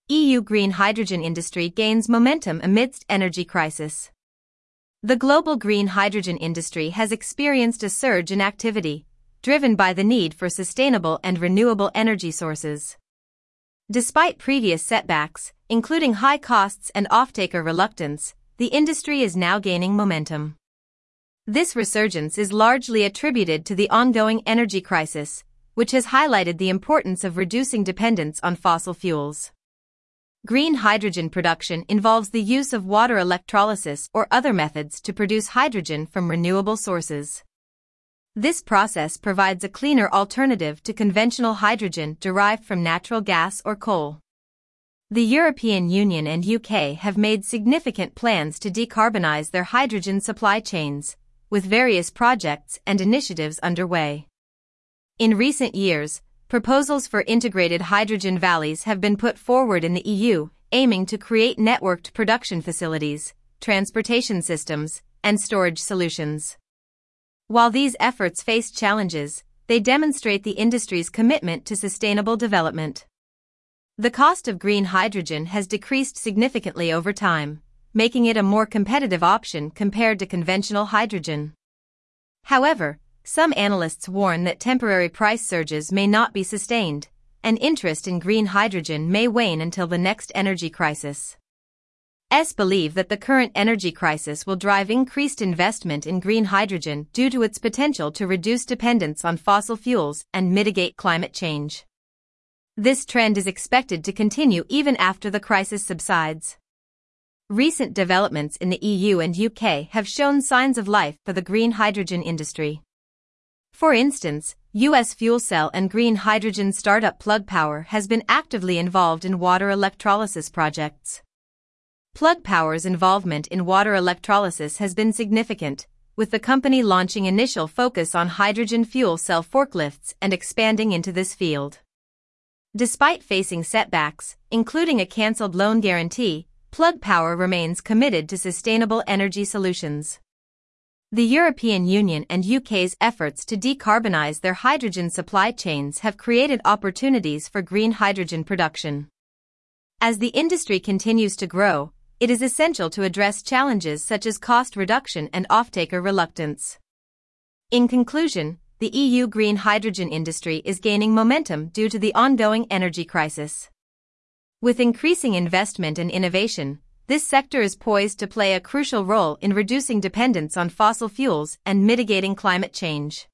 EU green hydrogen industry gains momentum amidst energy crisis. The global green hydrogen industry has experienced a surge in activity, driven by the need for sustainable and renewable energy sources. Despite previous setbacks, including high costs and off-taker reluctance, the industry is now gaining momentum. This resurgence is largely attributed to the ongoing energy crisis, which has highlighted the importance of reducing dependence on fossil fuels. Green hydrogen production involves the use of water electrolysis or other methods to produce hydrogen from renewable sources. This process provides a cleaner alternative to conventional hydrogen derived from natural gas or coal. The European Union and UK have made significant plans to decarbonize their hydrogen supply chains, with various projects and initiatives underway. In recent years, proposals for integrated hydrogen valleys have been put forward in the EU, aiming to create networked production facilities, transportation systems, and storage solutions. While these efforts face challenges, they demonstrate the industry's commitment to sustainable development. The cost of green hydrogen has decreased significantly over time, making it a more competitive option compared to conventional hydrogen. However, some analysts warn that temporary price surges may not be sustained, and interest in green hydrogen may wane until the next energy crisis. Believe that the current energy crisis will drive increased investment in green hydrogen due to its potential to reduce dependence on fossil fuels and mitigate climate change. This trend is expected to continue even after the crisis subsides. Recent developments in the EU and UK have shown signs of life for the green hydrogen industry. For instance, US fuel cell and green hydrogen startup Plug Power has been actively involved in water electrolysis projects. Plug Power's involvement in water electrolysis has been significant, with the company launching initial focus on hydrogen fuel cell forklifts and expanding into this field. Despite facing setbacks, including a cancelled loan guarantee, Plug Power remains committed to sustainable energy solutions. The European Union and UK's efforts to decarbonize their hydrogen supply chains have created opportunities for green hydrogen production. As the industry continues to grow, it is essential to address challenges such as cost reduction and off-taker reluctance. In conclusion, the EU green hydrogen industry is gaining momentum due to the ongoing energy crisis. With increasing investment and innovation, this sector is poised to play a crucial role in reducing dependence on fossil fuels and mitigating climate change.